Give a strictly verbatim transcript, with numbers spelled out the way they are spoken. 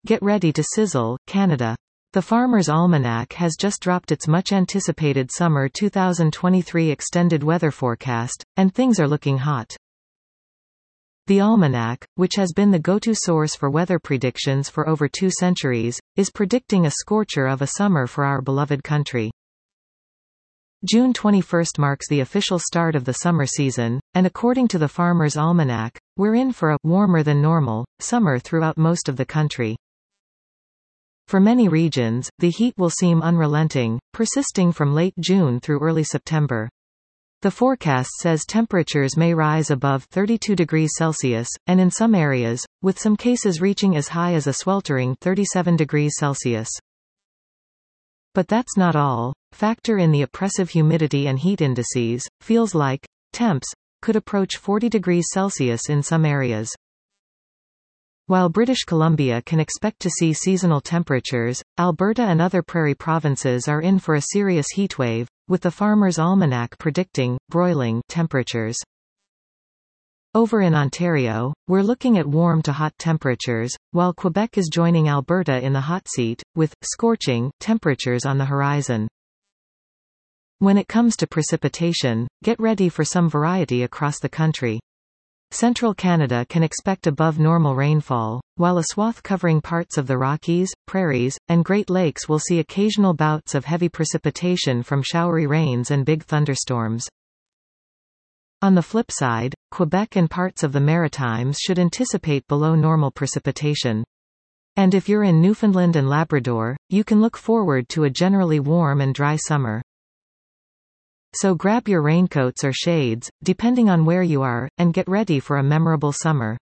Get ready to sizzle, Canada. The Farmer's Almanac has just dropped its much-anticipated summer two thousand twenty-three extended weather forecast, and things are looking hot. The Almanac, which has been the go-to source for weather predictions for over two centuries, is predicting a scorcher of a summer for our beloved country. June twenty-first marks the official start of the summer season, and according to the Farmer's Almanac, we're in for a warmer than normal summer throughout most of the country. For many regions, the heat will seem unrelenting, persisting from late June through early September. The forecast says temperatures may rise above thirty-two degrees Celsius, and in some areas, with some cases reaching as high as a sweltering thirty-seven degrees Celsius. But that's not all. Factor in the oppressive humidity and heat indices, feels like temps could approach forty degrees Celsius in some areas. While British Columbia can expect to see seasonal temperatures, Alberta and other prairie provinces are in for a serious heatwave, with the Farmer's Almanac predicting broiling temperatures. Over in Ontario, we're looking at warm to hot temperatures, while Quebec is joining Alberta in the hot seat, with scorching temperatures on the horizon. When it comes to precipitation, get ready for some variety across the country. Central Canada can expect above normal rainfall, while a swath covering parts of the Rockies, Prairies, and Great Lakes will see occasional bouts of heavy precipitation from showery rains and big thunderstorms. On the flip side, Quebec and parts of the Maritimes should anticipate below normal precipitation. And if you're in Newfoundland and Labrador, you can look forward to a generally warm and dry summer. So grab your raincoats or shades, depending on where you are, and get ready for a memorable summer.